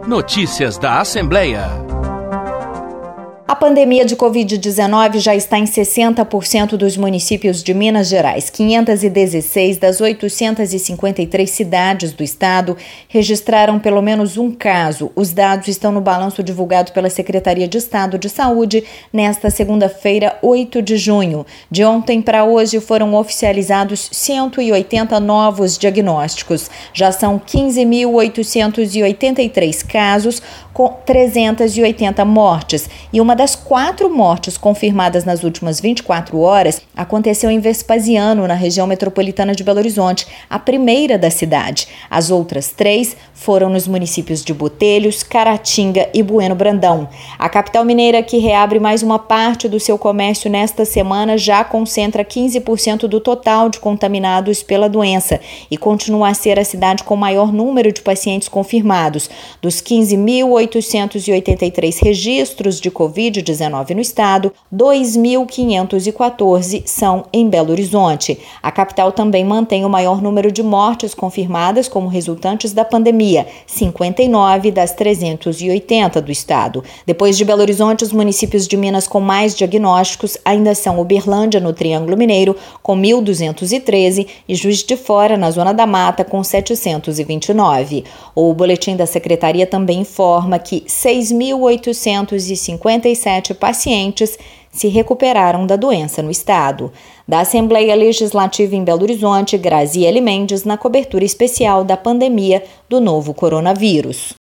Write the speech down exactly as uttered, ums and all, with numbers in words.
Notícias da Assembleia. A pandemia de covid dezenove já está em sessenta por cento dos municípios de Minas Gerais. quinhentas e dezesseis das oitocentas e cinquenta e três cidades do estado registraram pelo menos um caso. Os dados estão no balanço divulgado pela Secretaria de Estado de Saúde nesta segunda-feira, oito de junho. De ontem para hoje foram oficializados cento e oitenta novos diagnósticos. Já são quinze mil oitocentos e oitenta e três casos, com trezentas e oitenta mortes. E uma das quatro mortes confirmadas nas últimas vinte e quatro horas aconteceu em Vespasiano, na região metropolitana de Belo Horizonte, a primeira da cidade. As outras três foram nos municípios de Botelhos, Caratinga e Bueno Brandão. A capital mineira, que reabre mais uma parte do seu comércio nesta semana, já concentra quinze por cento do total de contaminados pela doença e continua a ser a cidade com maior número de pacientes confirmados. Dos quinze mil oitocentos e oitenta e três registros de covid dezenove no estado, dois mil quinhentos e quatorze são em Belo Horizonte. A capital também mantém o maior número de mortes confirmadas como resultantes da pandemia, cinquenta e nove das trezentas e oitenta do estado. Depois de Belo Horizonte, os municípios de Minas com mais diagnósticos ainda são Uberlândia, no Triângulo Mineiro, com mil duzentos e treze, e Juiz de Fora, na Zona da Mata, com setecentos e vinte e nove. O boletim da Secretaria também informa que seis mil oitocentos e cinquenta e sete pacientes se recuperaram da doença no estado. Da Assembleia Legislativa em Belo Horizonte, Graziele Mendes, na cobertura especial da pandemia do novo coronavírus.